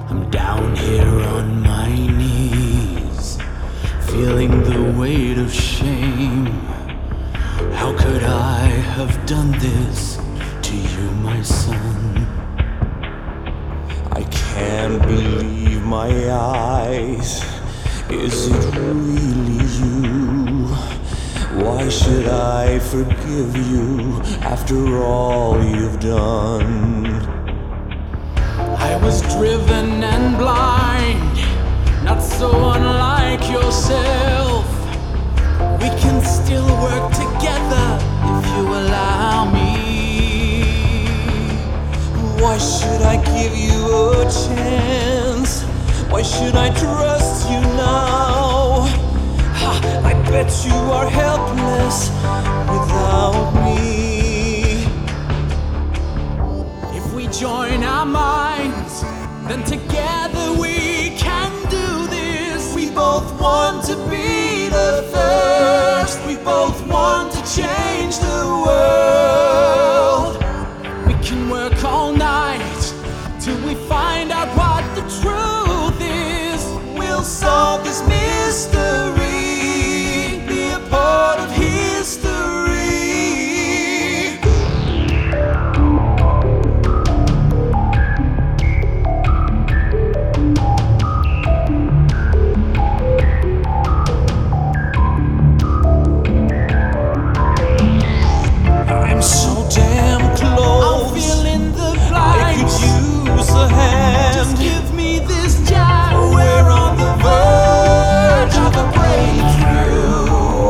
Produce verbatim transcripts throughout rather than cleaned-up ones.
I'm down here on my knees, feeling the weight of shame. How could I have done this to you, my son? I can't believe my eyes. Is it really you? Why should I forgive you after all you've done? I was driven and blind, not so unlike yourself. We can still work together if you allow me. Why should I give you a chance? Why should I trust you now? Ha, I bet you are helpless without me. If we join our minds, then together we can do this. We both want to be the first. We both want to change the world. We can work all night till we find out what the truth is. We'll solve this mystery, be a part of history. I'm so damn close. I'm feeling the I blight. could use a hand. Just give me this jab. We're on the verge of a breakthrough.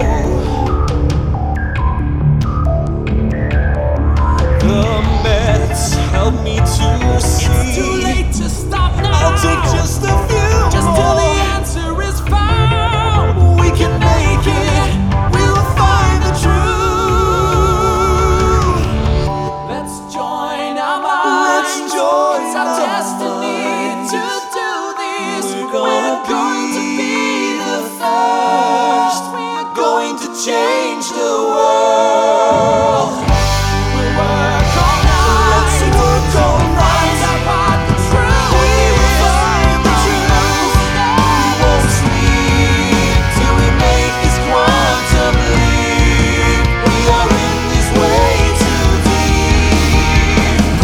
The meds help me to see. It's too late to stop now. I'll take just a few Just more. till the answer is found. We can make it. We'll find the truth. Let's join our minds. Let's join It's our our destiny minds. to do this. We're We're gonna going to be be the first. We're going to change the